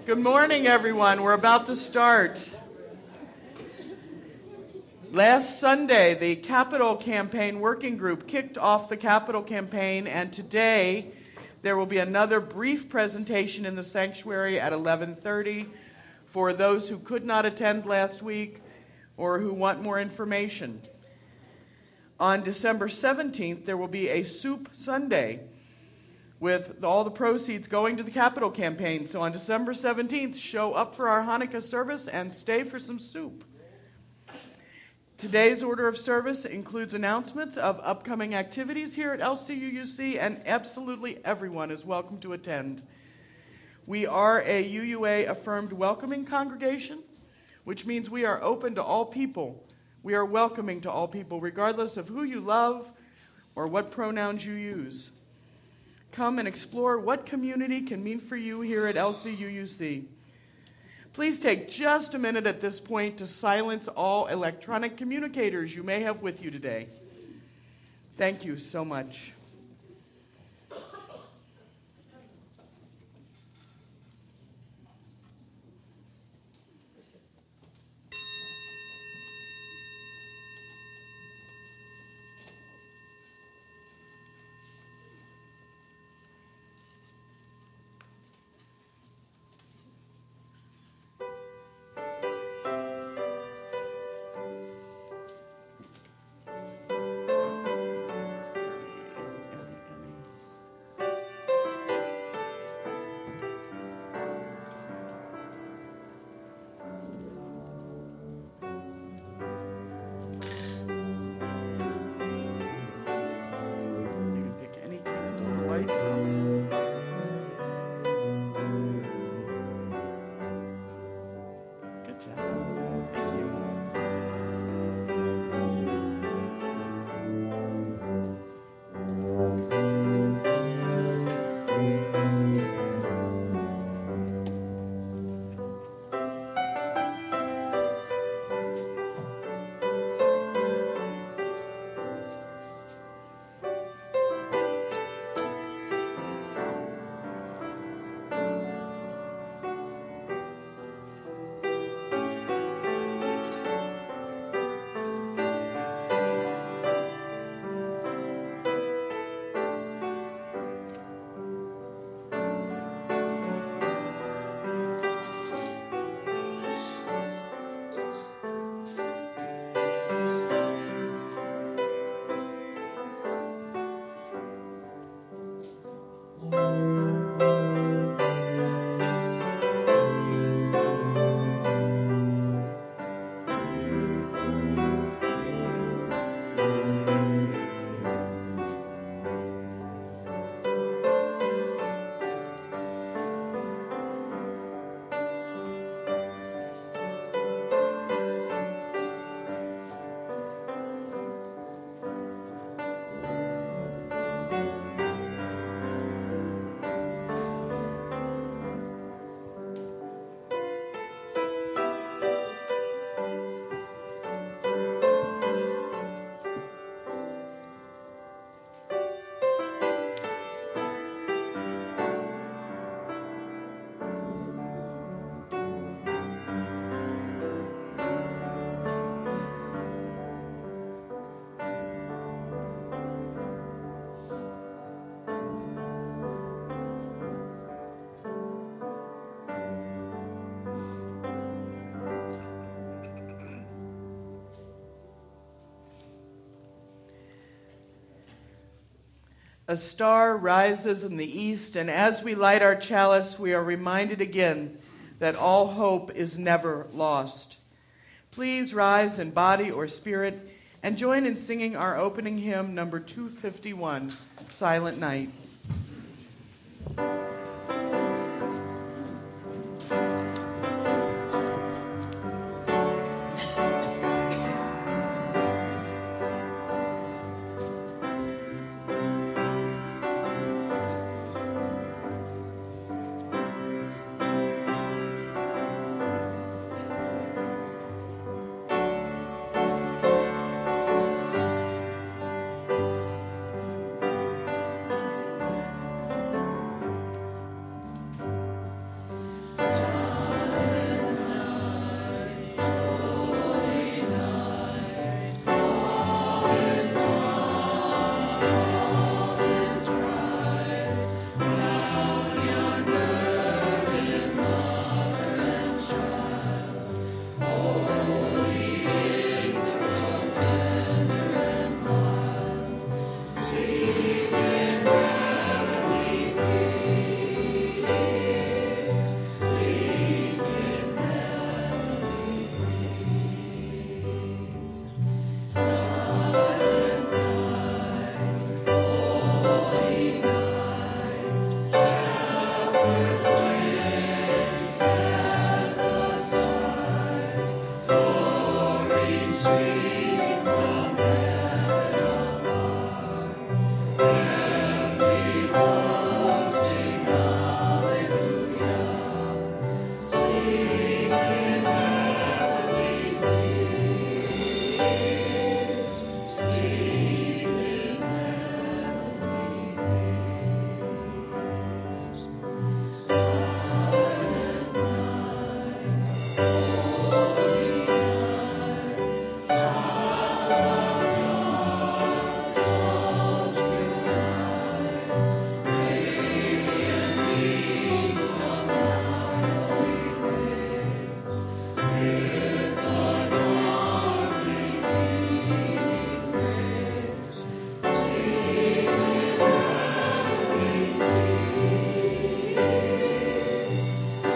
Good morning, everyone. We're about to start. Last Sunday, the Capital Campaign Working Group kicked off the Capital Campaign, and today there will be another brief presentation in the sanctuary at 11:30 for those who could not attend last week or who want more information. On December 17th, there will be a Soup Sunday with all the proceeds going to the Capital Campaign. So on December 17th, show up for our Hanukkah service and stay for some soup. Today's order of service includes announcements of upcoming activities here at LCUUC, and absolutely everyone is welcome to attend. We are a UUA-affirmed welcoming congregation, which means we are open to all people. We are welcoming to all people, regardless of who you love or what pronouns you use. Come and explore what community can mean for you here at LCUUC. Please take just a minute at this point to silence all electronic communicators you may have with you today. Thank you so much. A star rises in the east, and as we light our chalice, we are reminded again that all hope is never lost. Please rise in body or spirit and join in singing our opening hymn, number 251, Silent Night.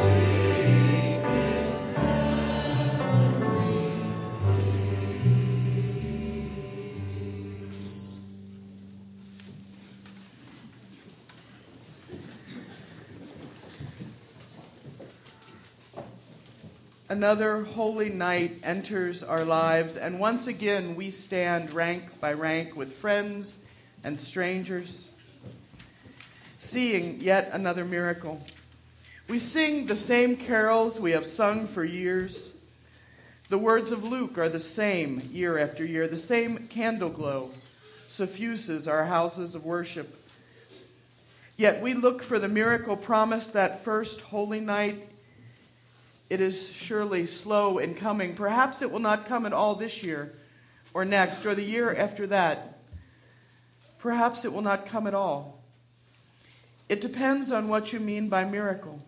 Another holy night enters our lives, and once again we stand rank by rank with friends and strangers, seeing yet another miracle. We sing the same carols we have sung for years. The words of Luke are the same year after year. The same candle glow suffuses our houses of worship. Yet we look for the miracle promised that first holy night. It is surely slow in coming. Perhaps it will not come at all this year or next or the year after that. Perhaps it will not come at all. It depends on what you mean by miracle.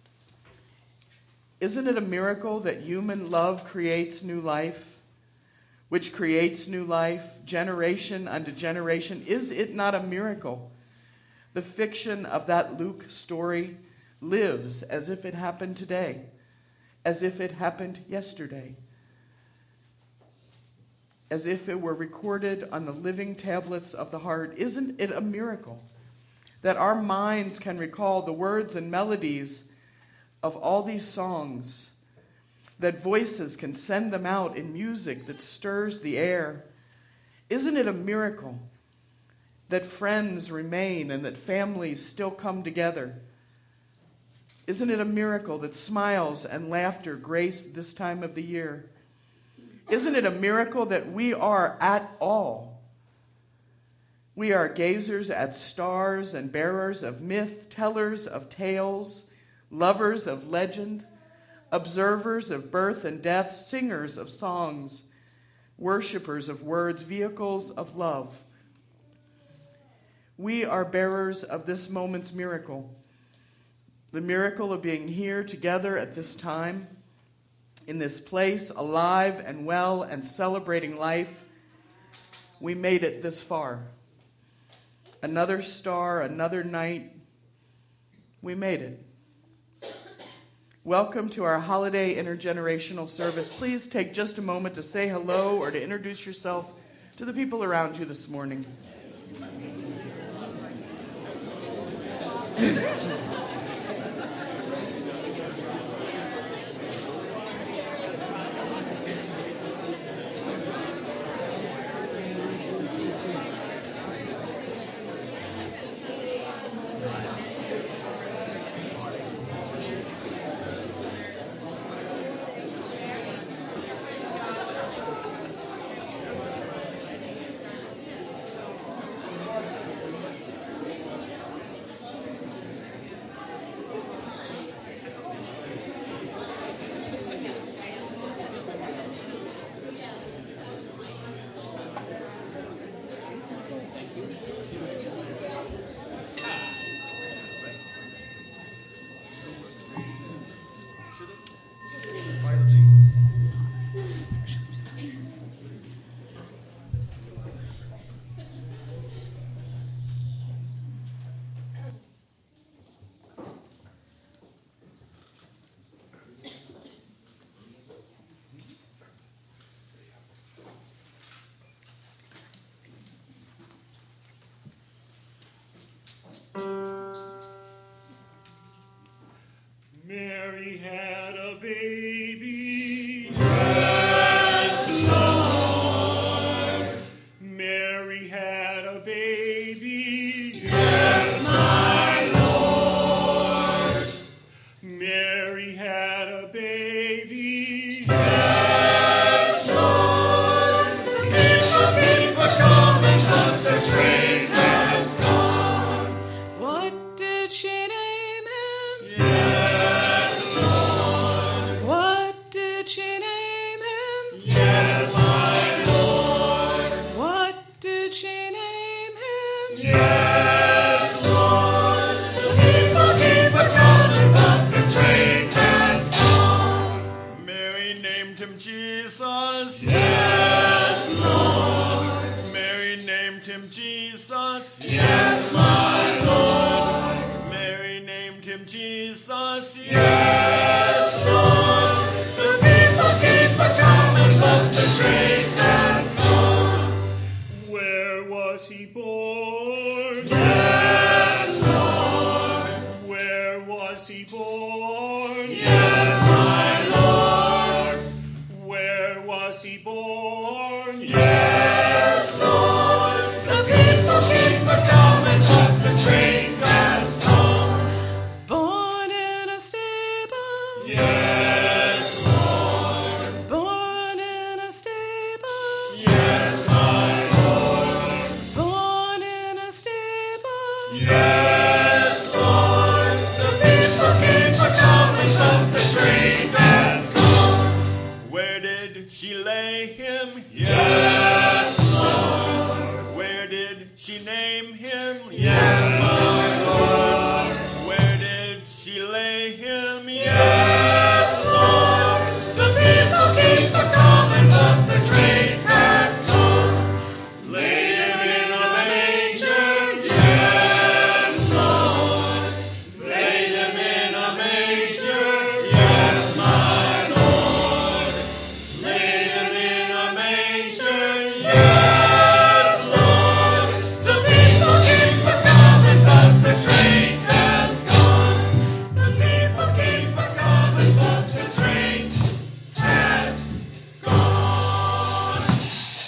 Isn't it a miracle that human love creates new life, which creates new life, generation unto generation? Is it not a miracle? The fiction of that Luke story lives as if it happened today, as if it happened yesterday, as if it were recorded on the living tablets of the heart. Isn't it a miracle that our minds can recall the words and melodies of all these songs, that voices can send them out in music that stirs the air? Isn't it a miracle that friends remain and that families still come together? Isn't it a miracle that smiles and laughter grace this time of the year? Isn't it a miracle that we are at all? We are gazers at stars and bearers of myth, tellers of tales, lovers of legend, observers of birth and death, singers of songs, worshipers of words, vehicles of love. We are bearers of this moment's miracle. The miracle of being here together at this time, in this place, alive and well and celebrating life. We made it this far. Another star, another night. We made it. Welcome to our holiday intergenerational service. Please take just a moment to say hello or to introduce yourself to the people around you this morning. Mary had a baby. Yes, Lord. Mary had a baby. Yes, my Lord. Mary had a baby. Yes, Lord. People coming, but the train has gone. What did she name him? Yes, Lord. What did she name him? Yes, my Lord. What did she name him? Yes, Lord. People keep a coming, but the train has gone. Yes, Lord. The people keep a-coming, but the train has gone. Where was he born? Yes, Lord. Where was he born? Yes, my Lord. Where was he born? Yes, Lord. The people keep a-coming, but the train has gone. Born in a stable. Yes, Lord. Born in a stable. Yes, my Lord. Born in a stable. Yes, Lord. The people keep a-coming, but the train has gone. Where did she lay him? Yes, Lord. Where did she name him? Yes, my Lord. Where did she lay him? Yes, Lord. The people keep a-coming, but the train has gone. Laid him in a manger. Yes, Lord. Laid him in a manger. Yes, my Lord. Laid him in a manger. Yes, Lord. The people keep a-coming, but the train has gone. The people keep a-coming, but the train has gone.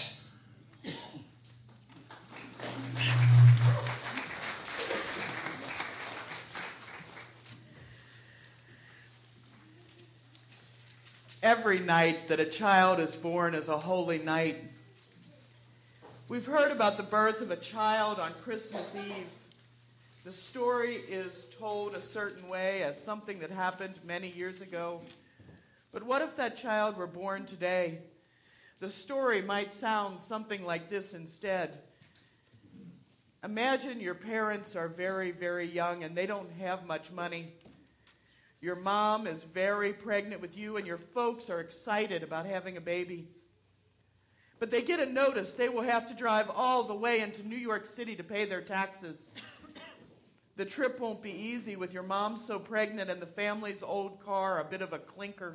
Every night that a child is born is a holy night. We've heard about the birth of a child on Christmas Eve. The story is told a certain way as something that happened many years ago. But what if that child were born today? The story might sound something like this instead. Imagine your parents are very, very young and they don't have much money. Your mom is very pregnant with you and your folks are excited about having a baby. But they get a notice they will have to drive all the way into New York City to pay their taxes. The trip won't be easy with your mom so pregnant and the family's old car a bit of a clinker.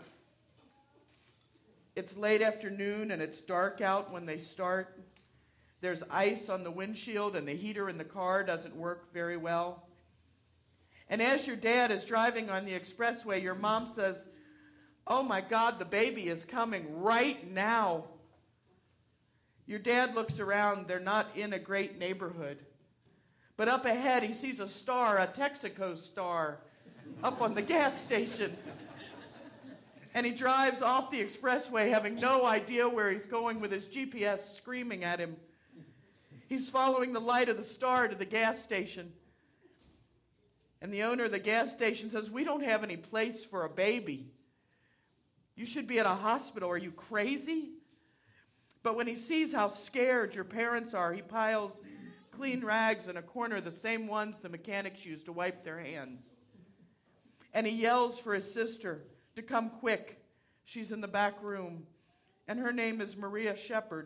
It's late afternoon and it's dark out when they start. There's ice on the windshield and the heater in the car doesn't work very well. And as your dad is driving on the expressway, your mom says, "Oh my God, the baby is coming right now." Your dad looks around. They're not in a great neighborhood. But up ahead, he sees a star, a Texaco star, up on the gas station. And he drives off the expressway having no idea where he's going with his GPS screaming at him. He's following the light of the star to the gas station. And the owner of the gas station says, "We don't have any place for a baby. You should be at a hospital. Are you crazy?" But when he sees how scared your parents are, he piles clean rags in a corner, the same ones the mechanics use to wipe their hands. And he yells for his sister to come quick. She's in the back room. And her name is Maria Shepherd.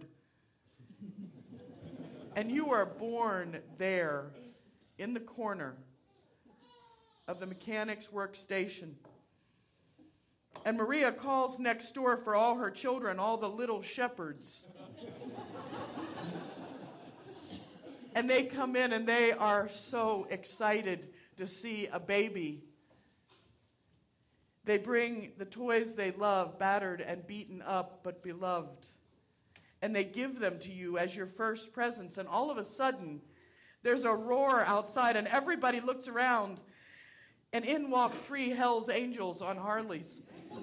And you are born there in the corner of the mechanic's workstation. And Maria calls next door for all her children, all the little shepherds. And they come in and they are so excited to see a baby. They bring the toys they love, battered and beaten up, but beloved. And they give them to you as your first presents. And all of a sudden, there's a roar outside and everybody looks around. And in walk 3 Hell's Angels on Harleys.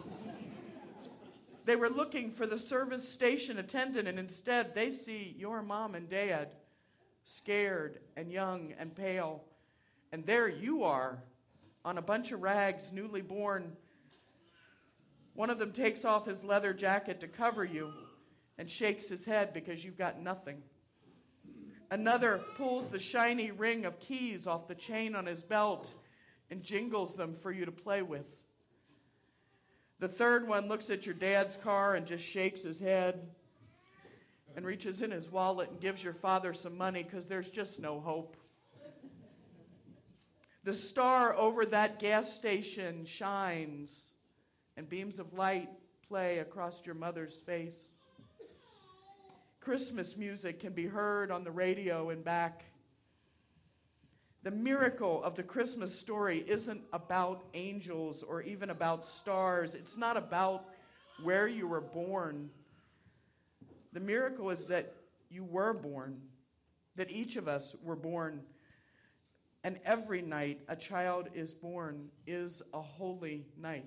They were looking for the service station attendant, and instead they see your mom and dad, scared and young and pale. And there you are, on a bunch of rags, newly born. One of them takes off his leather jacket to cover you and shakes his head because you've got nothing. Another pulls the shiny ring of keys off the chain on his belt and jingles them for you to play with. The third one looks at your dad's car and just shakes his head and reaches in his wallet and gives your father some money because there's just no hope. The star over that gas station shines, and beams of light play across your mother's face. Christmas music can be heard on the radio and back. The miracle of the Christmas story isn't about angels or even about stars. It's not about where you were born. The miracle is that you were born, that each of us were born. And every night a child is born is a holy night.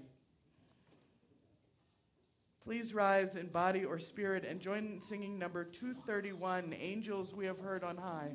Please rise in body or spirit and join in singing number 231, Angels We Have Heard on High.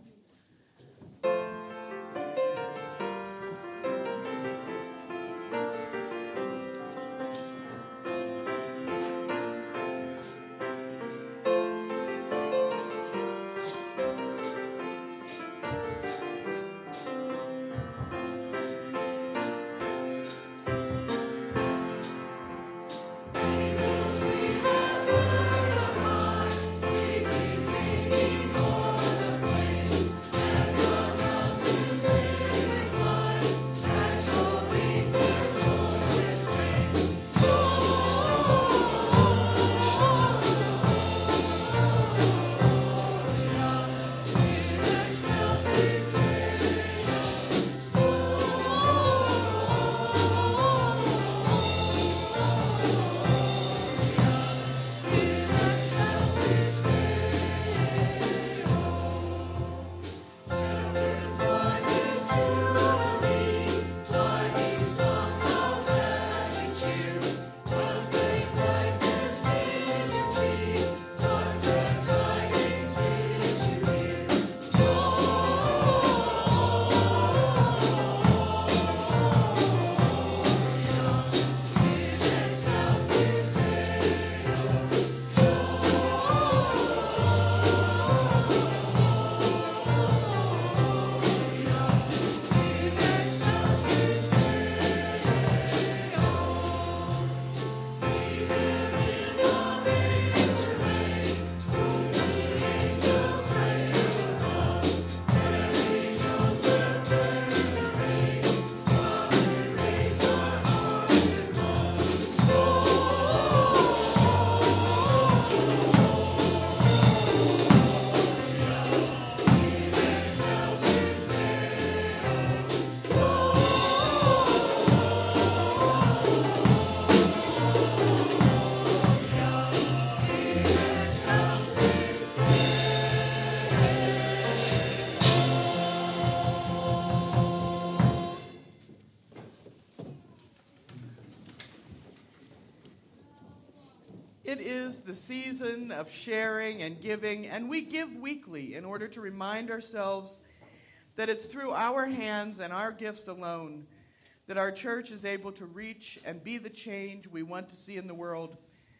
It is the season of sharing and giving, and we give weekly in order to remind ourselves that it's through our hands and our gifts alone that our church is able to reach and be the change we want to see in the world.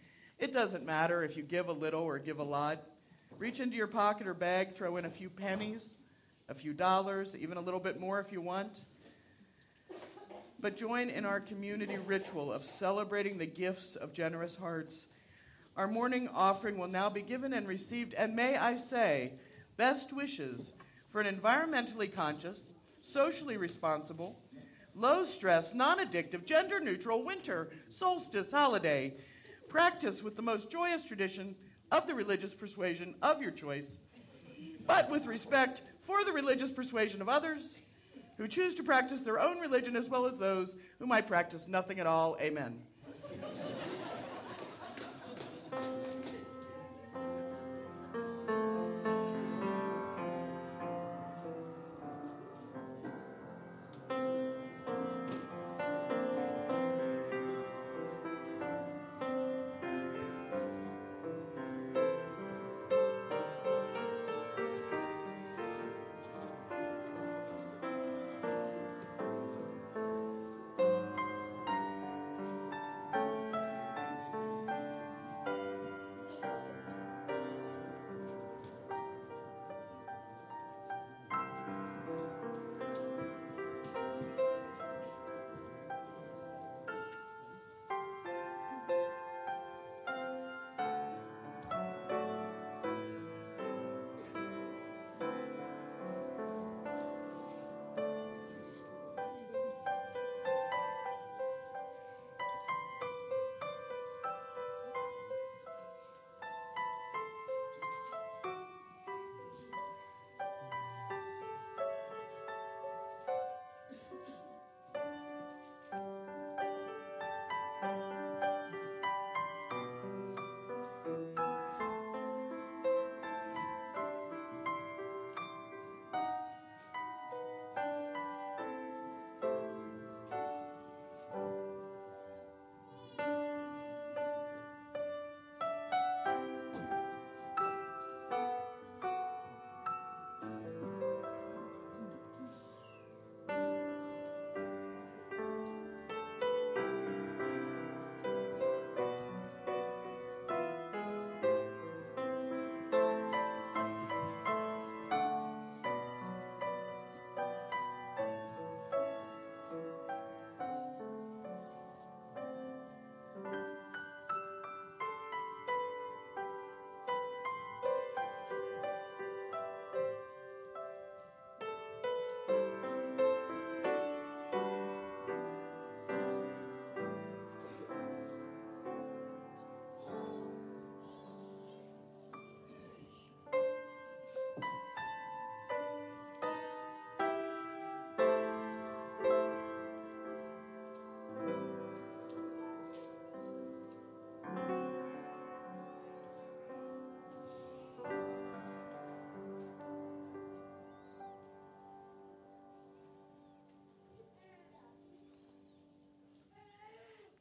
It doesn't matter if you give a little or give a lot. Reach into your pocket or bag, throw in a few pennies, a few dollars, even a little bit more if you want. But join in our community ritual of celebrating the gifts of generous hearts. Our morning offering will now be given and received, and may I say, best wishes for an environmentally conscious, socially responsible, low-stress, non-addictive, gender-neutral winter solstice holiday. Practice with the most joyous tradition of the religious persuasion of your choice, but with respect for the religious persuasion of others who choose to practice their own religion as well as those who might practice nothing at all. Amen.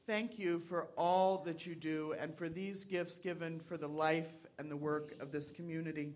thank you for all that you do and for these gifts given for the life and the work of this community.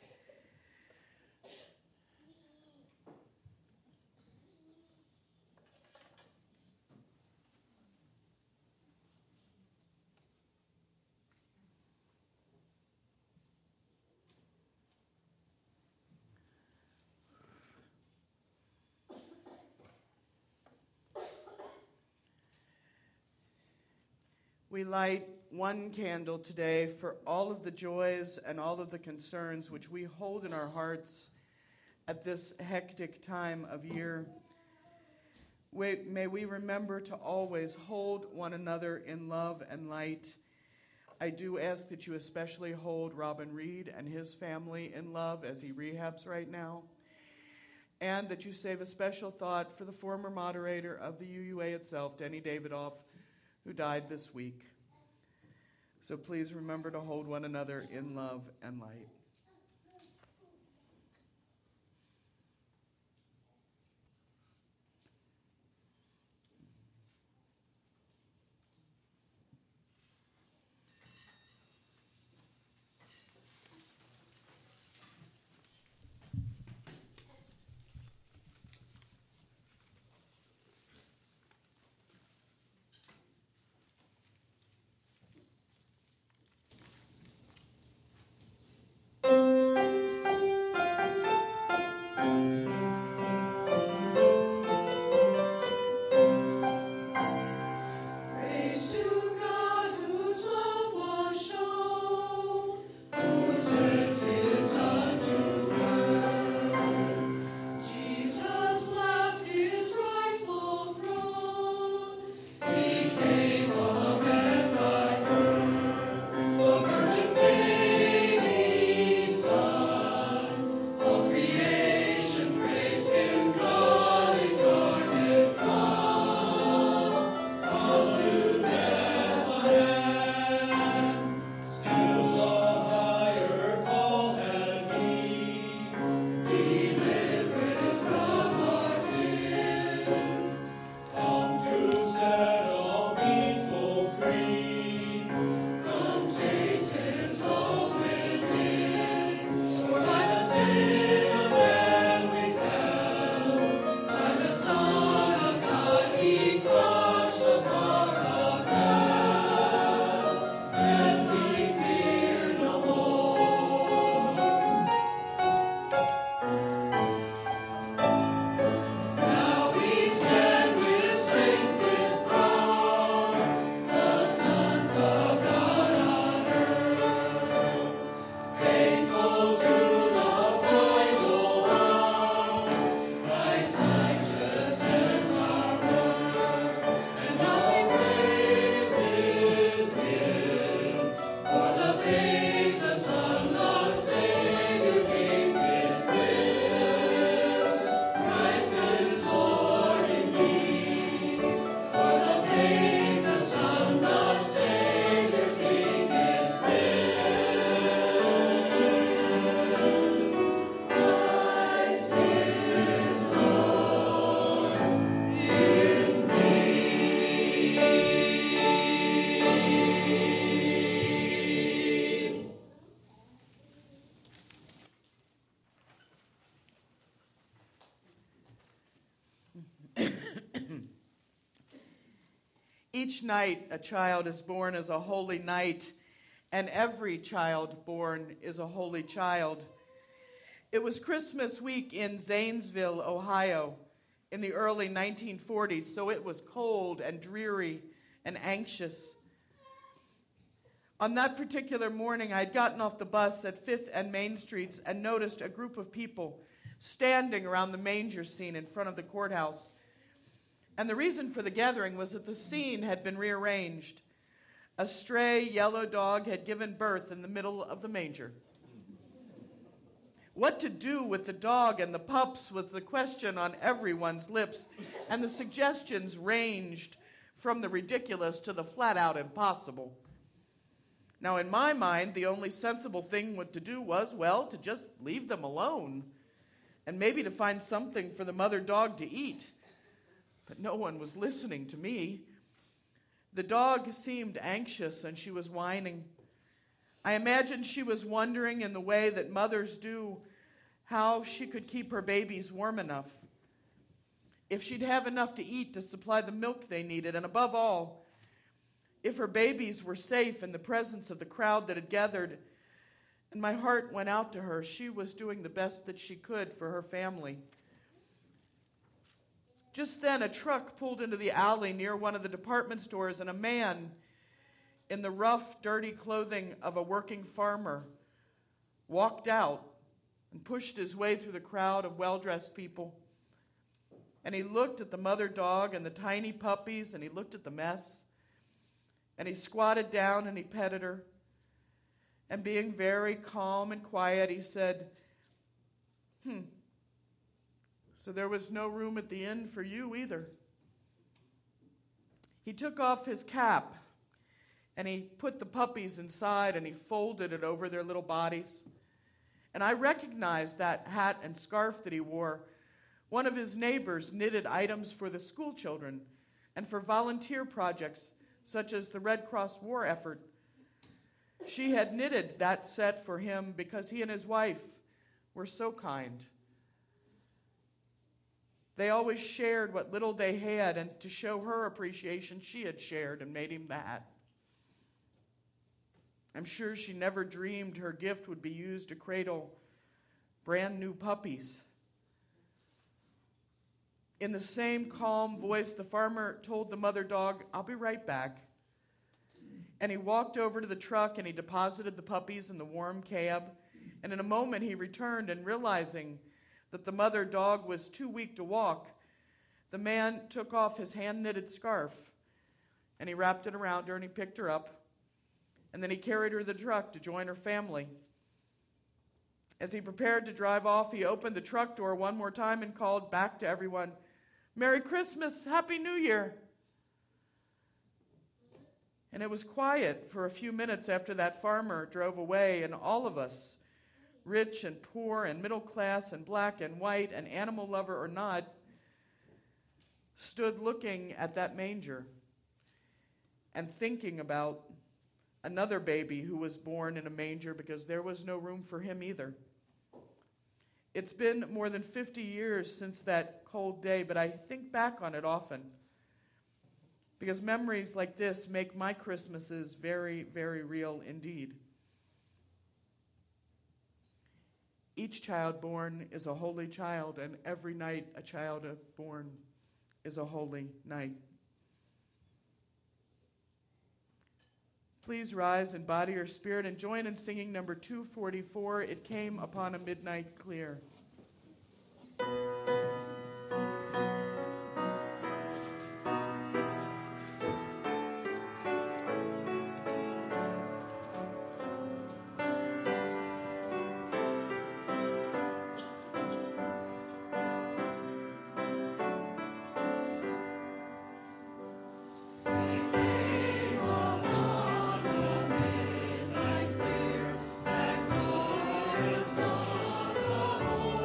We light one candle today for all of the joys and all of the concerns which we hold in our hearts at this hectic time of year. May we remember to always hold one another in love and light. I do ask that you especially hold Robin Reed and his family in love as he rehabs right now, and that you save a special thought for the former moderator of the UUA itself, Denny Davidoff, who died this week. So please remember to hold one another in love and light. Each night a child is born as a holy night, and every child born is a holy child. It was Christmas week in Zanesville, Ohio, in the early 1940s, so it was cold and dreary and anxious. On that particular morning, I'd gotten off the bus at 5th and Main Streets and noticed a group of people standing around the manger scene in front of the courthouse. And the reason for the gathering was that the scene had been rearranged. A stray yellow dog had given birth in the middle of the manger. What to do with the dog and the pups was the question on everyone's lips, and the suggestions ranged from the ridiculous to the flat-out impossible. Now, in my mind, the only sensible thing to do was, well, to just leave them alone, and maybe to find something for the mother dog to eat. But no one was listening to me. The dog seemed anxious and she was whining. I imagined she was wondering, in the way that mothers do, how she could keep her babies warm enough, if she'd have enough to eat to supply the milk they needed, and above all, if her babies were safe in the presence of the crowd that had gathered. And my heart went out to her. She was doing the best that she could for her family. Just then, a truck pulled into the alley near one of the department stores, and a man in the rough, dirty clothing of a working farmer walked out and pushed his way through the crowd of well-dressed people. And he looked at the mother dog and the tiny puppies, and he looked at the mess, and he squatted down and he petted her. And being very calm and quiet, he said, so there was no room at the inn for you either. He took off his cap and he put the puppies inside and he folded it over their little bodies. And I recognized that hat and scarf that he wore. One of his neighbors knitted items for the school children and for volunteer projects such as the Red Cross War effort. She had knitted that set for him because he and his wife were so kind. They always shared what little they had, and to show her appreciation, she had shared and made him the hat. I'm sure she never dreamed her gift would be used to cradle brand new puppies. In the same calm voice, the farmer told the mother dog, "I'll be right back." And he walked over to the truck and he deposited the puppies in the warm cab. And in a moment he returned, and realizing that the mother dog was too weak to walk, the man took off his hand-knitted scarf and he wrapped it around her and he picked her up. And then he carried her to the truck to join her family. As he prepared to drive off, he opened the truck door one more time and called back to everyone, "Merry Christmas, Happy New Year." And it was quiet for a few minutes after that farmer drove away, and all of us, rich and poor and middle class and black and white and animal lover or not, stood looking at that manger and thinking about another baby who was born in a manger because there was no room for him either. It's been more than 50 years since that cold day, but I think back on it often because memories like this make my Christmases very, very real indeed. Each child born is a holy child, and every night a child born is a holy night. Please rise in body or spirit and join in singing number 244, "It Came Upon a Midnight Clear." Midnight clear, that glorious dawn of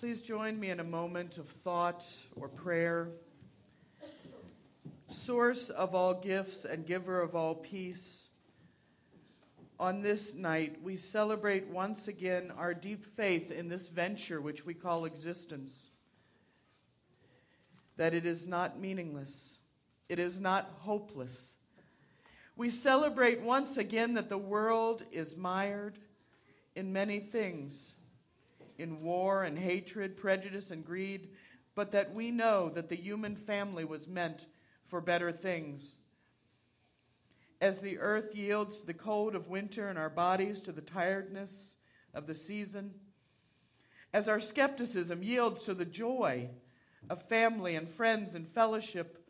Please join me in a moment of thought or prayer. Source of all gifts and giver of all peace, on this night we celebrate once again our deep faith in this venture which we call existence, that it is not meaningless, it is not hopeless. We celebrate once again that the world is mired in many things, in war and hatred, prejudice and greed, but that we know that the human family was meant for better things. As the earth yields to the cold of winter and our bodies to the tiredness of the season, as our skepticism yields to the joy of family and friends and fellowship,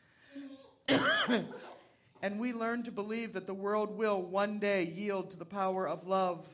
and we learn to believe that the world will one day yield to the power of love.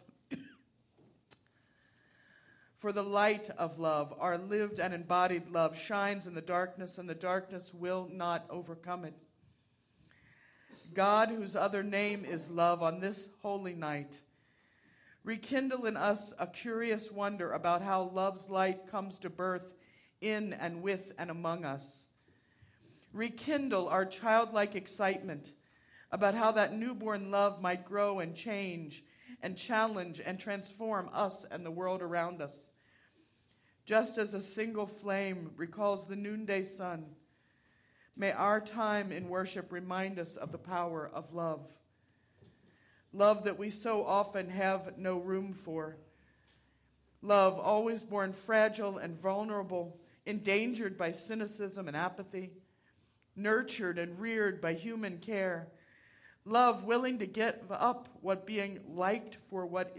For the light of love, our lived and embodied love, shines in the darkness, and the darkness will not overcome it. God, whose other name is love, on this holy night, rekindle in us a curious wonder about how love's light comes to birth in and with and among us. Rekindle our childlike excitement about how that newborn love might grow and change and challenge and transform us and the world around us. Just as a single flame recalls the noonday sun, may our time in worship remind us of the power of love. Love that we so often have no room for. Love always born fragile and vulnerable, endangered by cynicism and apathy, nurtured and reared by human care. Love willing to give up being liked for what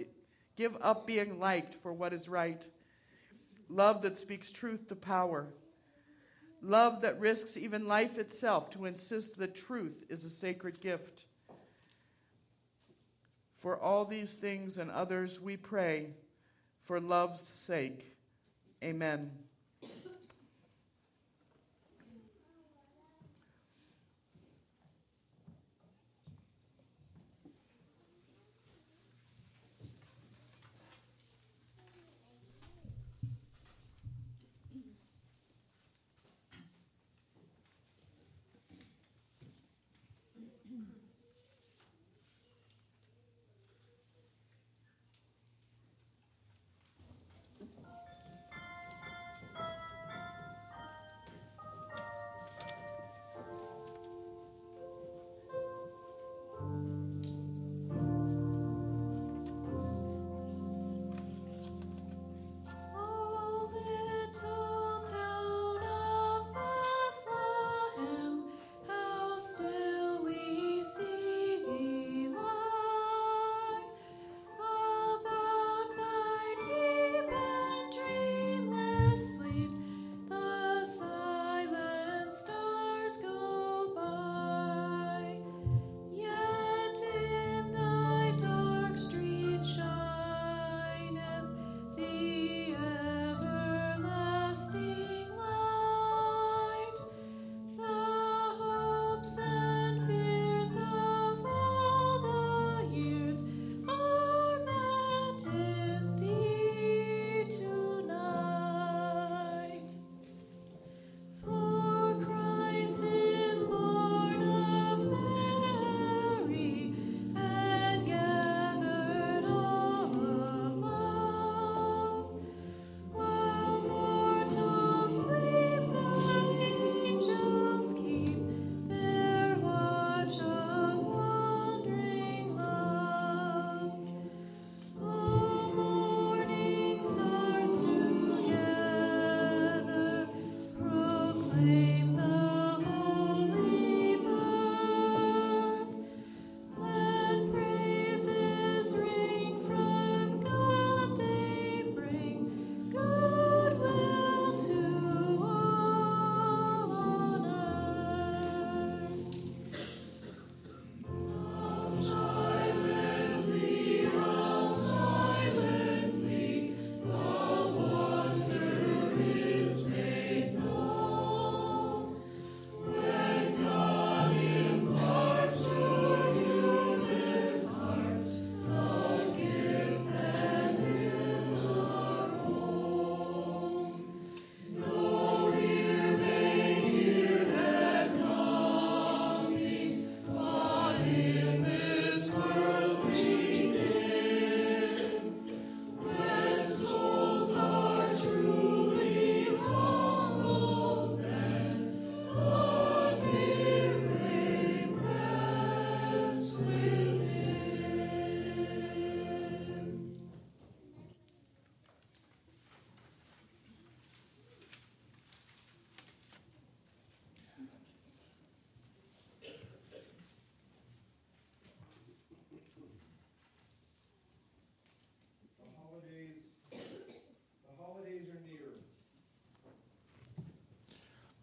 is right. Love that speaks truth to power. Love that risks even life itself to insist that truth is a sacred gift. For all these things and others we pray for love's sake. Amen.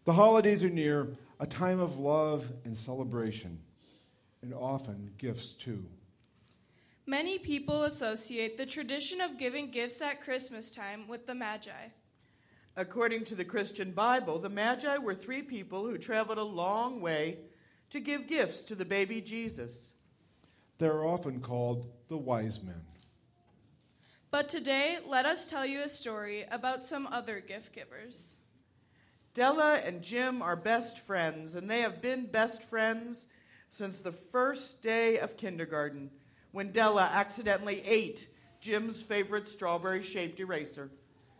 The holidays are near, a time of love and celebration, and often gifts too. Many people associate the tradition of giving gifts at Christmas time with the Magi. According to the Christian Bible, the Magi were 3 people who traveled a long way to give gifts to the baby Jesus. They're often called the wise men. But today, let us tell you a story about some other gift givers. Della and Jim are best friends, and they have been best friends since the first day of kindergarten, when Della accidentally ate Jim's favorite strawberry-shaped eraser.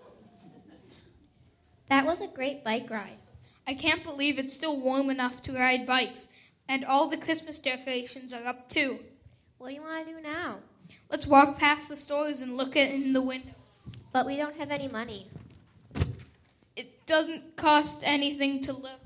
That was a great bike ride. I can't believe it's still warm enough to ride bikes, and all the Christmas decorations are up too. What do you want to do now? Let's walk past the stores and look in the windows. But we don't have any money. It doesn't cost anything to look.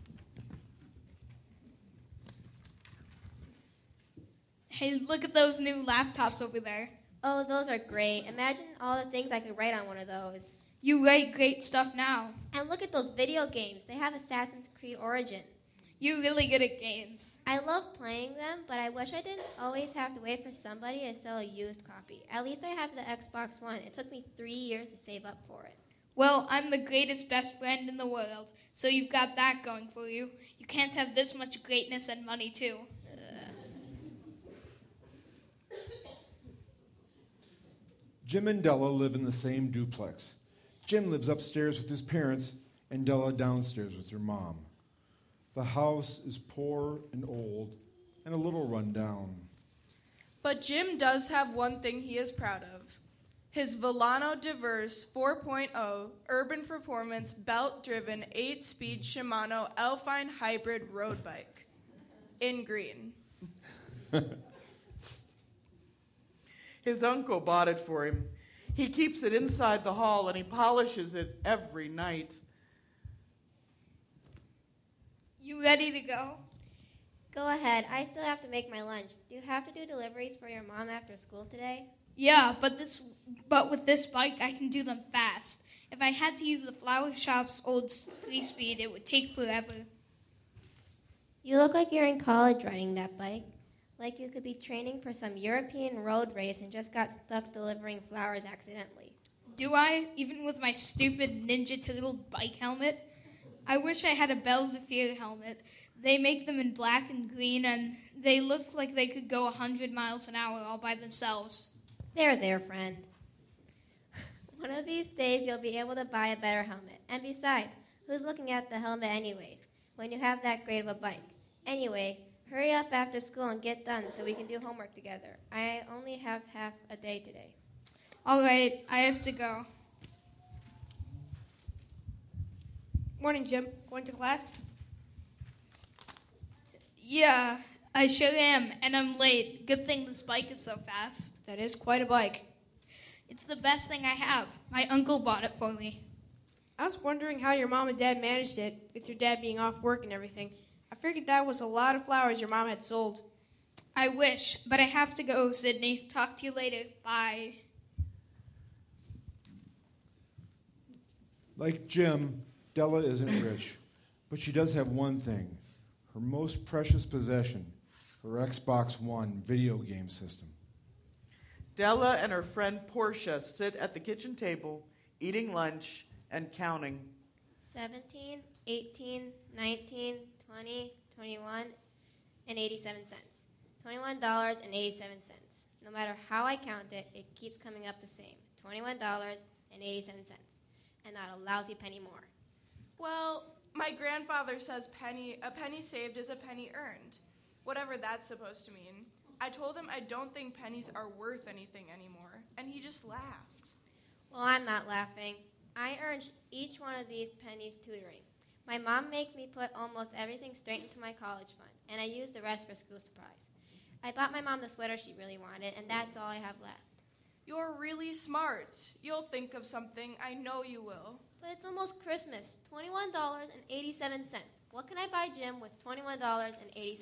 Hey, look at those new laptops over there. Oh, those are great. Imagine all the things I could write on one of those. You write great stuff now. And look at those video games. They have Assassin's Creed Origins. You're really good at games. I love playing them, but I wish I didn't always have to wait for somebody to sell a used copy. At least I have the Xbox One. It took me 3 years to save up for it. Well, I'm the greatest best friend in the world, so you've got that going for you. You can't have this much greatness and money, too. Jim and Della live in the same duplex. Jim lives upstairs with his parents, and Della downstairs with her mom. The house is poor and old and a little run down. But Jim does have one thing he is proud of. His Volano Diverse 4.0 Urban Performance Belt-Driven 8-Speed Shimano Alpine Hybrid Road Bike in green. His uncle bought it for him. He keeps it inside the hall, and he polishes it every night. You ready to go? Go ahead. I still have to make my lunch. Do you have to do deliveries for your mom after school today? Yeah, but with this bike, I can do them fast. If I had to use the flower shop's old 3-speed, it would take forever. You look like you're in college riding that bike. Like you could be training for some European road race and just got stuck delivering flowers accidentally. Do I? Even with my stupid Ninja Turtle bike helmet? I wish I had a Bell Zafir helmet. They make them in black and green, and they look like they could go 100 miles an hour all by themselves. There, friend. One of these days you'll be able to buy a better helmet. And besides, who's looking at the helmet anyways, when you have that great of a bike? Anyway, hurry up after school and get done so we can do homework together. I only have half a day today. All right, I have to go. Morning, Jim. Going to class? Yeah, I sure am, and I'm late. Good thing this bike is so fast. That is quite a bike. It's the best thing I have. My uncle bought it for me. I was wondering how your mom and dad managed it, with your dad being off work and everything. I figured that was a lot of flowers your mom had sold. I wish, but I have to go, Sydney. Talk to you later. Bye. Like Jim, Della isn't rich, but she does have one thing, her most precious possession, her Xbox One video game system. Della and her friend Portia sit at the kitchen table, eating lunch and counting. 17, 18, 19, 20, 21, and 87 cents. $21.87. No matter how I count it, it keeps coming up the same. $21.87. And not a lousy penny more. Well, my grandfather says a penny saved is a penny earned, whatever that's supposed to mean. I told him I don't think pennies are worth anything anymore, and he just laughed. Well, I'm not laughing. I earned each one of these pennies tutoring. My mom makes me put almost everything straight into my college fund, and I use the rest for school supplies. I bought my mom the sweater she really wanted, and that's all I have left. You're really smart. You'll think of something. I know you will. But it's almost Christmas. $21.87. What can I buy Jim with $21.87?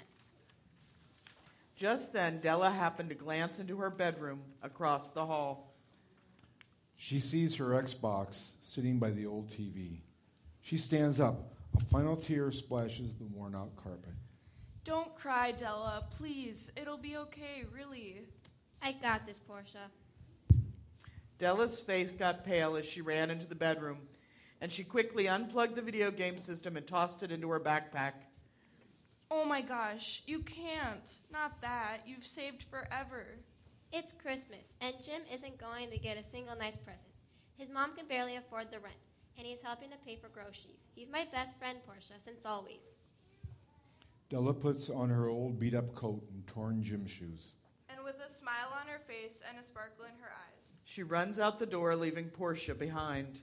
Just then, Della happened to glance into her bedroom across the hall. She sees her Xbox sitting by the old TV. She stands up. A final tear splashes the worn-out carpet. Don't cry, Della. Please. It'll be okay, really. I got this, Portia. Della's face got pale as she ran into the bedroom, and she quickly unplugged the video game system and tossed it into her backpack. Oh my gosh, you can't. Not that. You've saved forever. It's Christmas, and Jim isn't going to get a single nice present. His mom can barely afford the rent, and he's helping to pay for groceries. He's my best friend, Portia, since always. Della puts on her old beat-up coat and torn gym shoes. And with a smile on her face and a sparkle in her eyes. She runs out the door, leaving Portia behind.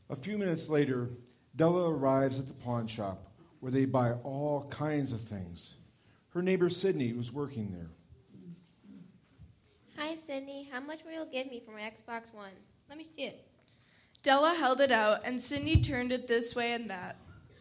A few minutes later, Della arrives at the pawn shop where they buy all kinds of things. Her neighbor Sydney was working there. Hi, Sydney. How much will you give me for my Xbox One? Let me see it. Della held it out, and Cindy turned it this way and that.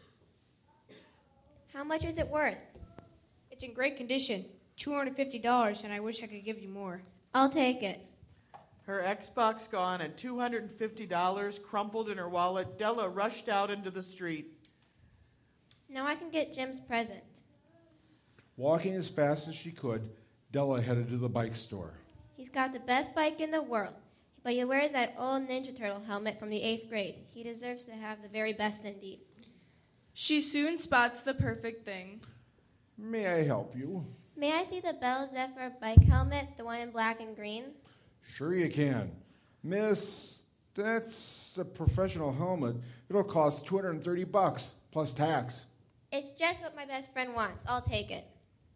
How much is it worth? It's in great condition. $250, and I wish I could give you more. I'll take it. Her Xbox gone and $250 crumpled in her wallet, Della rushed out into the street. Now I can get Jim's present. Walking as fast as she could, Della headed to the bike store. He's got the best bike in the world, but he wears that old Ninja Turtle helmet from the 8th grade. He deserves to have the very best indeed. She soon spots the perfect thing. May I help you? May I see the Bell Zephyr bike helmet, the one in black and green? Sure you can. Miss, that's a professional helmet. It'll cost $230 plus tax. It's just what my best friend wants. I'll take it.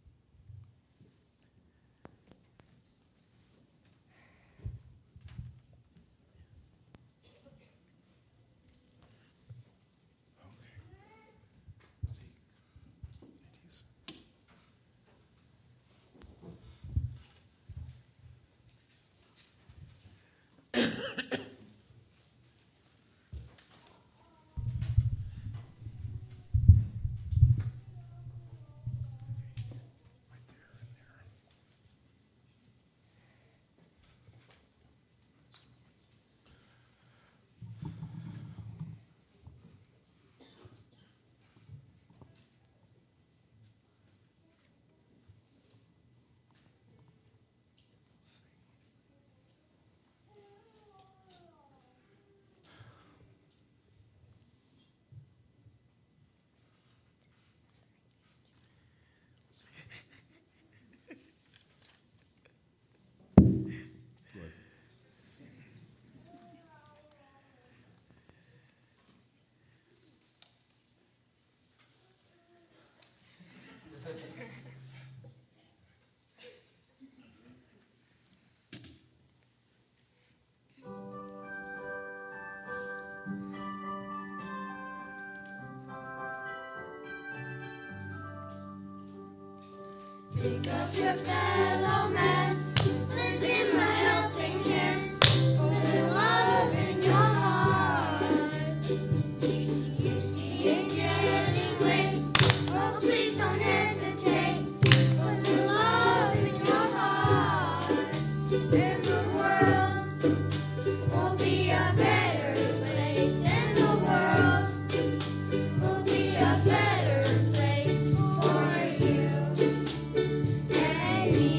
Think of your fellow man, lend him a helping hand, put love in your heart. You see it's getting late, oh please don't hesitate, put the love in your heart, and the world will be a better place, and the world will be a better place for you and me.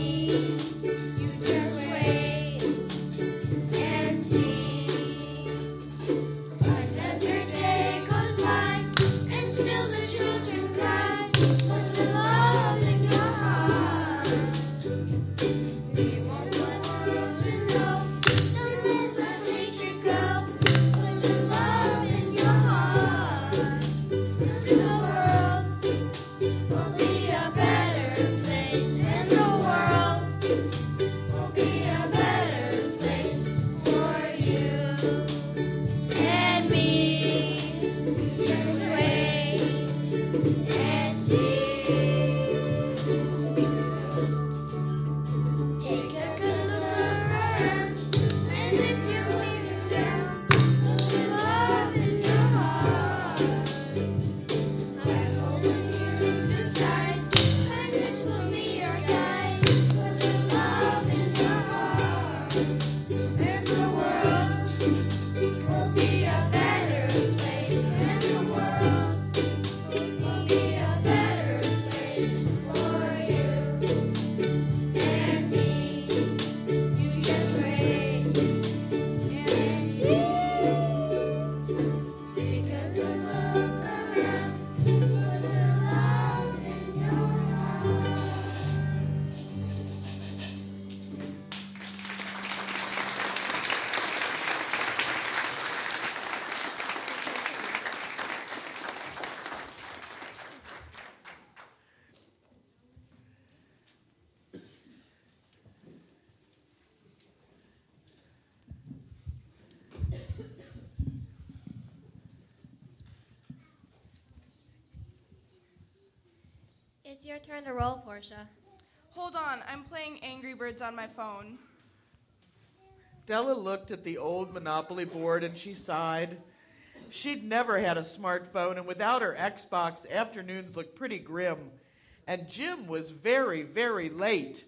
It's your turn to roll, Portia. Hold on, I'm playing Angry Birds on my phone. Della looked at the old Monopoly board and she sighed. She'd never had a smartphone, and without her Xbox, afternoons looked pretty grim. And Jim was very, very late.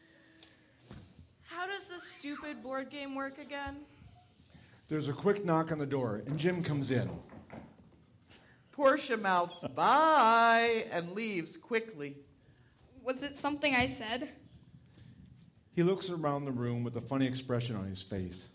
How does this stupid board game work again? There's a quick knock on the door, and Jim comes in. Portia mouths bye and leaves quickly. Was it something I said? He looks around the room with a funny expression on his face.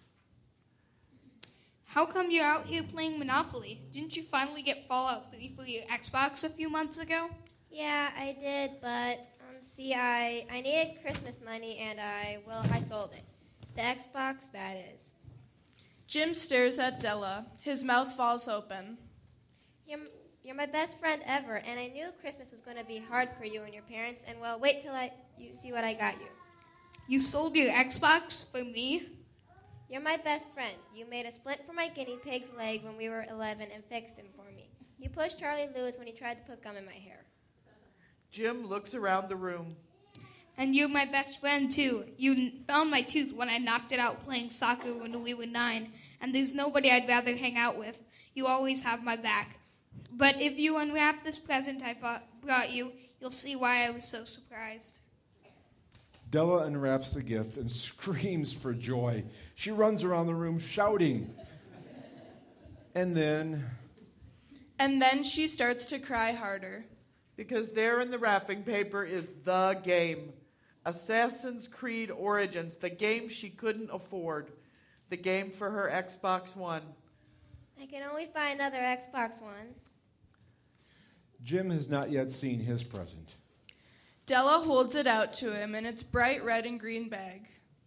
How come you're out here playing Monopoly? Didn't you finally get Fallout 3 for your Xbox a few months ago? Yeah, I did, but see, I needed Christmas money and I sold it. The Xbox, that is. Jim stares at Della. His mouth falls open. You're my best friend ever, and I knew Christmas was going to be hard for you and your parents, and well, wait till you see what I got you. You sold your Xbox for me? You're my best friend. You made a splint for my guinea pig's leg when we were 11 and fixed him for me. You pushed Charlie Lewis when he tried to put gum in my hair. Jim looks around the room. And you're my best friend, too. You found my tooth when I knocked it out playing soccer when we were 9, and there's nobody I'd rather hang out with. You always have my back. But if you unwrap this present I brought you, you'll see why I was so surprised. Della unwraps the gift and screams for joy. She runs around the room shouting. And then she starts to cry harder. Because there in the wrapping paper is the game. Assassin's Creed Origins, the game she couldn't afford. The game for her Xbox One. I can always buy another Xbox One. Jim has not yet seen his present. Della holds it out to him in its bright red and green bag.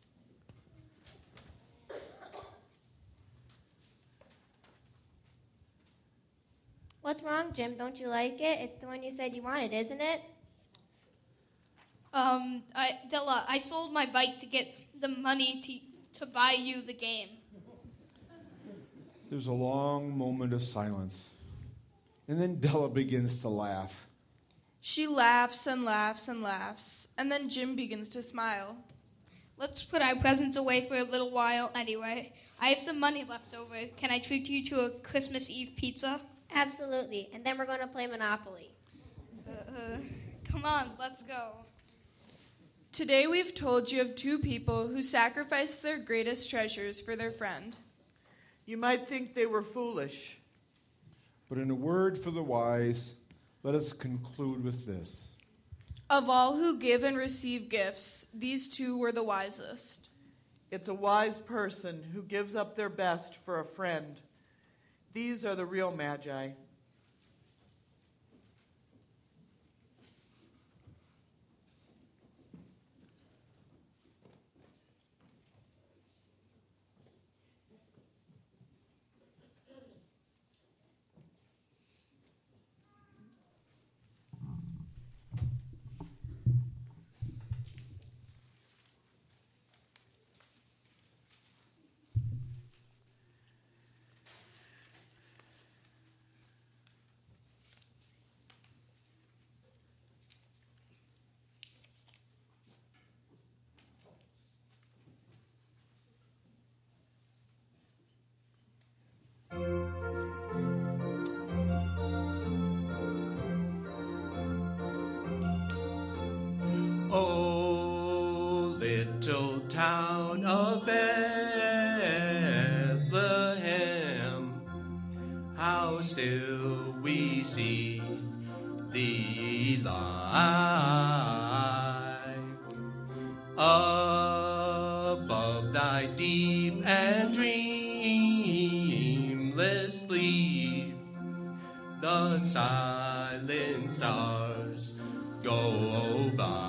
What's wrong, Jim? Don't you like it? It's the one you said you wanted, isn't it? Della, I sold my bike to get the money to buy you the game. There's a long moment of silence. And then Della begins to laugh. She laughs and laughs and laughs, and then Jim begins to smile. Let's put our presents away for a little while anyway. I have some money left over. Can I treat you to a Christmas Eve pizza? Absolutely. And then we're going to play Monopoly. Come on, let's go. Today we've told you of two people who sacrificed their greatest treasures for their friend. You might think they were foolish. But in a word for the wise, let us conclude with this. Of all who give and receive gifts, these two were the wisest. It's a wise person who gives up their best for a friend. These are the real magi. Oh, little town of Bethlehem, how still we see thee lie above thy deep and dreamless sleep. The silent stars go by.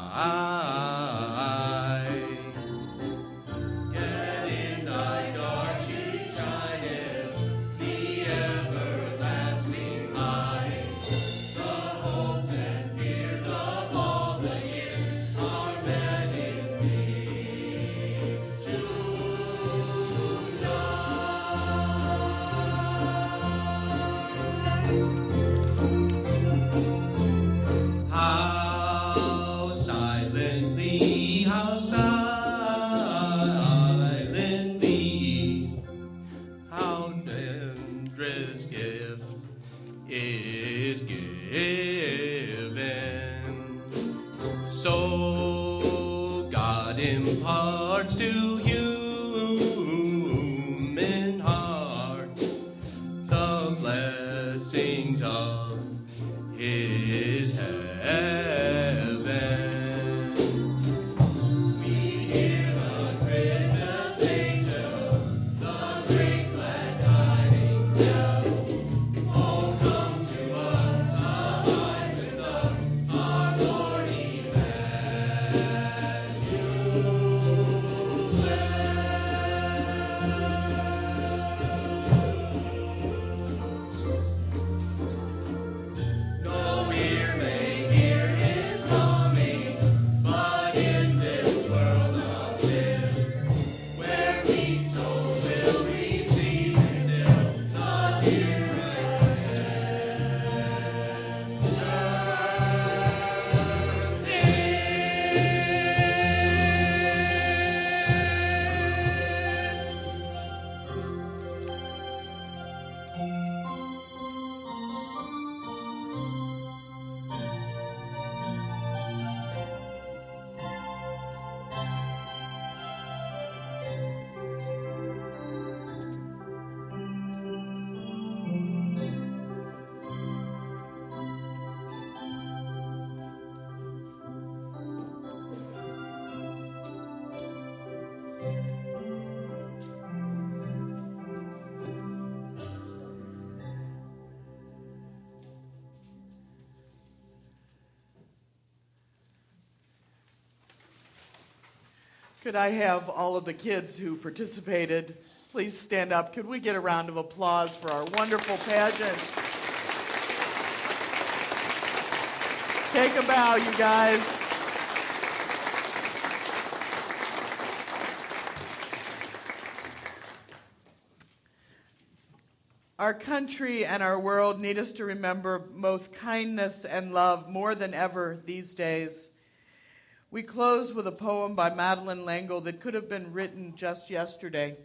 Yet in thy dark sheet shineth the everlasting light. The hopes and fears of all the years are met in thee tonight. hearts to human hearts the blessings of his heaven. We hear the Christmas angels, the great glad tidings tell. Oh, come to us, abide with us, our Lord no ear may hear his coming, but in this world of sin, where weak souls will receive his ill, the dearest Could I have all of the kids who participated please stand up? Could we get a round of applause for our wonderful pageant? Take a bow, you guys. Our country and our world need us to remember both kindness and love more than ever these days. We close with a poem by Madeleine L'Engle that could have been written just yesterday.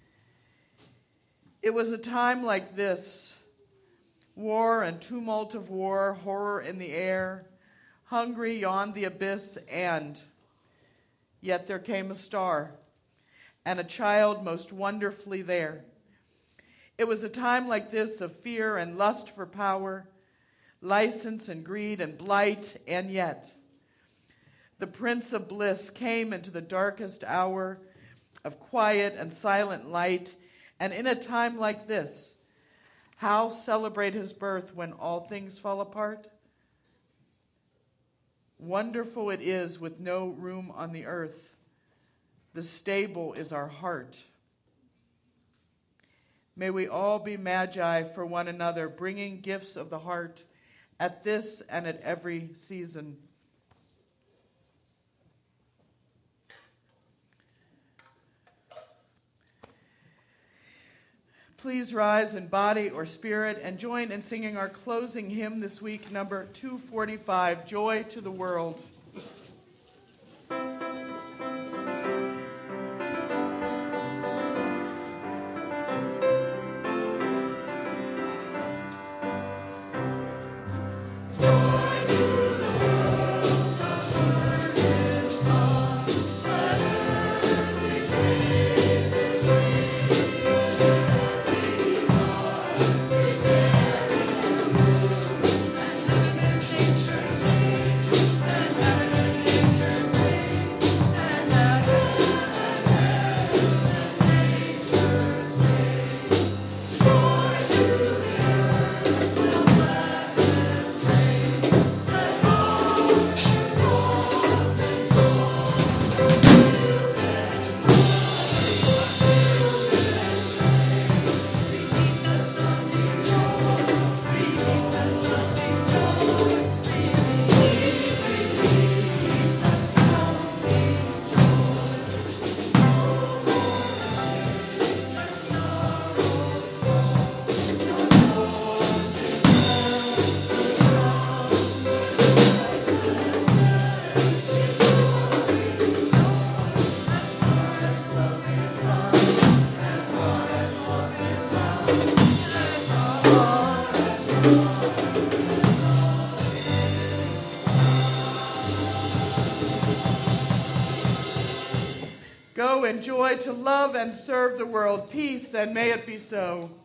It was a time like this, war and tumult of war, horror in the air, hungry yawned the abyss, and yet there came a star, and a child most wonderfully there. It was a time like this of fear and lust for power, license and greed and blight, and yet the Prince of Bliss came into the darkest hour of quiet and silent light, and in a time like this, how celebrate his birth when all things fall apart? Wonderful it is with no room on the earth. The stable is our heart. May we all be magi for one another, bringing gifts of the heart at this and at every season. Please rise in body or spirit and join in singing our closing hymn this week, number 245, Joy to the World. and grow in joy to love and serve the world. Peace, and may it be so.